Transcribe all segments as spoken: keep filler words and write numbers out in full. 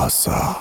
Casa.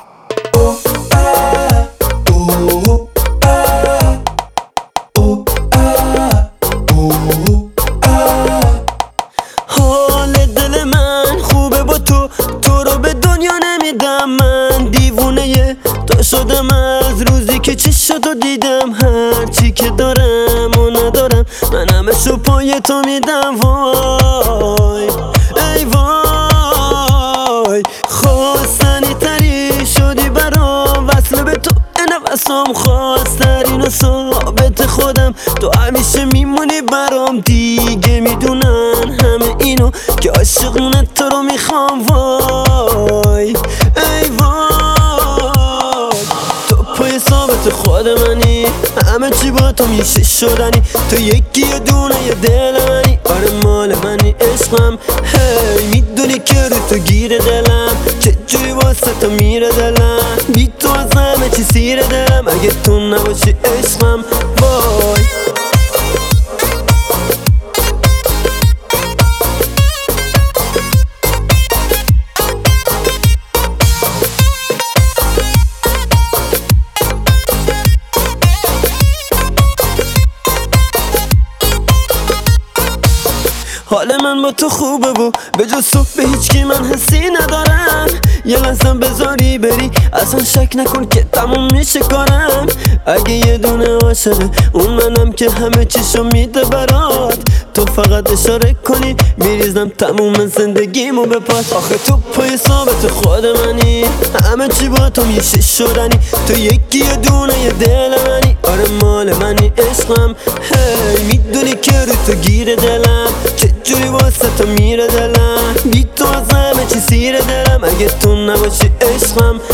حال دل من خوبه با تو، تو رو به دنیا نمیدم. من دیوونه تو شدم از روزی که چشاتو دیدم. هر چی که دارم و ندارم من همشو پای تو میدم. وای ای وای، خواستنی تری شدی برام، وصل به تو نفسم خواسترین و ثابت خودم. تو همیشه میمونی برام، دیگه میدونن همه اینو که عاشقونه تو رو میخوام. وای ای وای، تو پای ثابت خود منی، همه چی با تو میشه شدنی. تو یکی دونه یه دل منی، آره مال منی عشقم. هی میدونی که رو تو گیره دلم، چجوری واسه تو میره دلم. بی تو از همه چی سیر دلم، اگه تو نباشی عشقم. وای حال من با تو خوبه و به جز تو به هیچ کی من حسی ندارم. یه لحظه بذاری بری اصلا شک نکن که تموم میشه کارم. اگه یه دونه عاشقه اون منم که همه چیشو میده برات. تو فقط اشاره کنی میریزم تموم زندگیمو به پات. آخه تو پای ثابت خود منی، همه چی با تو میشه شدنی. تو یکی یه دونه یه دل منی، آره مال منی عشقم. هی میدونی که رو تو گیره دلم، چجوری واسه تو میره دلم. بی تو از همه چی سیر دلم، اگه تو نباشی عشقم.